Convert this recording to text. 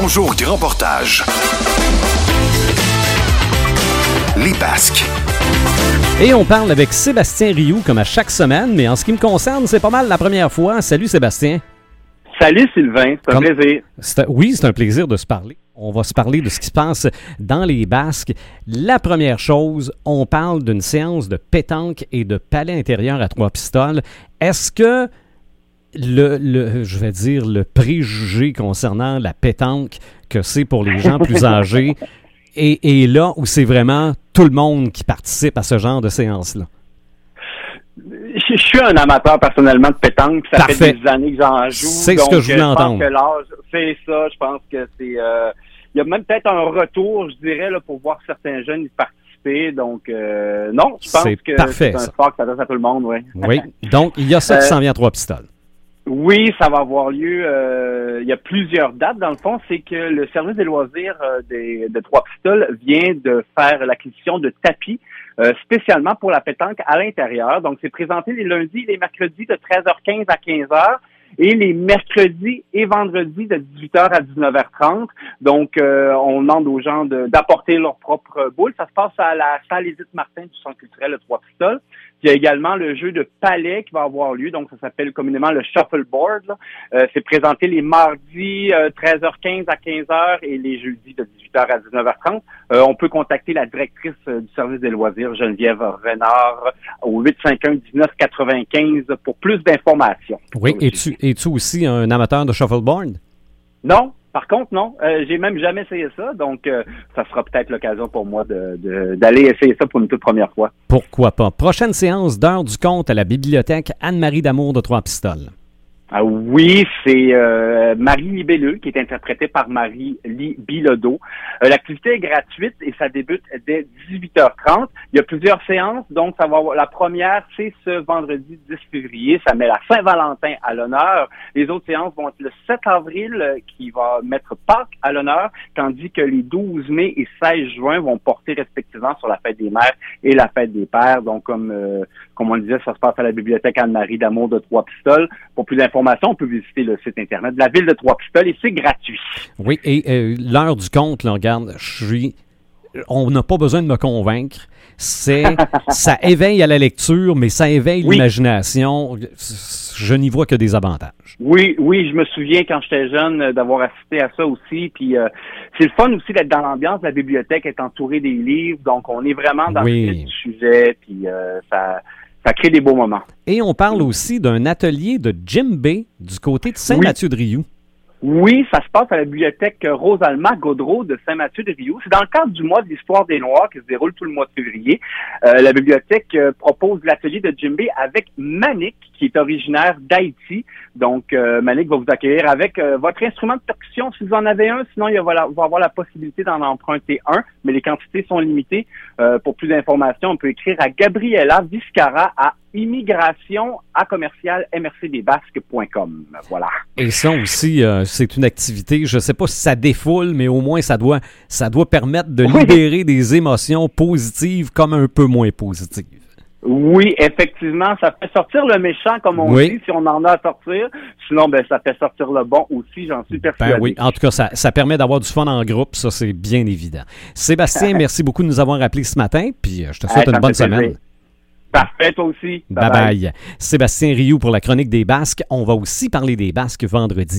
Bonjour Grand Portage. Les Basques. Et on parle avec Sébastien Rioux comme à chaque semaine, mais en ce qui me concerne, c'est pas mal la première fois. Salut Sébastien. Salut Sylvain, c'est un plaisir. Oui, c'est un plaisir de se parler. On va se parler de ce qui se passe dans les Basques. La première chose, on parle d'une séance de pétanque et de palais intérieur à 3 pistoles. Est-ce que le préjugé concernant la pétanque que c'est pour les gens plus âgés est là où c'est vraiment tout le monde qui participe à ce genre de séance-là? Je suis un amateur personnellement de pétanque. Ça Parfait. fait des années que j'en joue. C'est ce que je voulais entendre. Je pense que l'âge, c'est ça. Je pense que c'est... il y a même peut-être un retour, je dirais, là, pour voir certains jeunes y participer. Donc, non, je pense que parfait, c'est un sport qui s'adresse à tout le monde. Oui. Oui. Donc, il y a ça qui s'en vient à 3 pistoles. Oui, ça va avoir lieu. Il y a plusieurs dates. Dans le fond, c'est que le service des loisirs de 3 pistoles vient de faire l'acquisition de tapis spécialement pour la pétanque à l'intérieur. Donc, c'est présenté les lundis et les mercredis de 13h15 à 15h et les mercredis et vendredis de 18h à 19h30. Donc, on demande aux gens d'apporter leur propre boule. Ça se passe à la salle Édith Martin du Centre culturel de 3 pistoles. Il y a également le jeu de palais qui va avoir lieu, donc ça s'appelle communément le shuffleboard. C'est présenté les mardis 13h15 à 15h et les jeudis de 18h à 19h30. On peut contacter la directrice du service des loisirs, Geneviève Renard, au 851-1995 pour plus d'informations. Oui, es-tu aussi un amateur de shuffleboard? Non. Par contre, non. J'ai même jamais essayé ça, donc ça sera peut-être l'occasion pour moi d'aller essayer ça pour une toute première fois. Pourquoi pas? Prochaine séance d'heure du conte à la bibliothèque Anne-Marie d'Amour de 3 pistoles. Ah oui, c'est Marie Libellule qui est interprétée par Marie-Lie Bilodeau. L'activité est gratuite et ça débute dès 18h30. Il y a plusieurs séances, donc ça va avoir, la première, c'est ce vendredi 10 février. Ça met la Saint-Valentin à l'honneur. Les autres séances vont être le 7 avril qui va mettre Pâques à l'honneur, tandis que les 12 mai et 16 juin vont porter respectivement sur la fête des mères et la fête des pères. Donc, comme on le disait, ça se passe à la bibliothèque Anne-Marie d'Amour de 3 pistoles. Pour plus d'informations, on peut visiter le site Internet de la ville de 3 pistoles et c'est gratuit. Oui, et l'heure du compte, là, regarde, on n'a pas besoin de me convaincre. Ça éveille à la lecture, mais ça éveille l'imagination. Je n'y vois que des avantages. Oui, je me souviens quand j'étais jeune d'avoir assisté à ça aussi. Puis c'est le fun aussi d'être dans l'ambiance. La bibliothèque est entourée des livres, donc on est vraiment dans le sujet. Puis ça crée des beaux moments. Et on parle aussi d'un atelier de djembé du côté de Saint-Mathieu-de-Rioux. Oui, ça se passe à la bibliothèque Rosalma Gaudreau de Saint-Mathieu-de-Rioux. C'est dans le cadre du mois de l'histoire des Noirs qui se déroule tout le mois de février. La bibliothèque propose l'atelier de djembé avec Manik, qui est originaire d'Haïti. Donc, Manik va vous accueillir avec votre instrument de percussion si vous en avez un. Sinon, il va avoir la possibilité d'en emprunter un, mais les quantités sont limitées. Pour plus d'informations, on peut écrire à Gabriela Viscara à immigration@mrcdesbasques.com. Voilà. Et ça aussi, c'est une activité, je ne sais pas si ça défoule, mais au moins ça doit permettre de libérer des émotions positives comme un peu moins positives. Oui, effectivement, ça fait sortir le méchant, comme on dit, si on en a à sortir. Sinon, ça fait sortir le bon aussi, j'en suis persuadé. Oui, en tout cas, ça permet d'avoir du fun en groupe, ça c'est bien évident. Sébastien, merci beaucoup de nous avoir appelés ce matin, puis je te souhaite une bonne semaine. Parfait, toi aussi. Bye bye. Sébastien Rioux pour la chronique des Basques. On va aussi parler des Basques vendredi.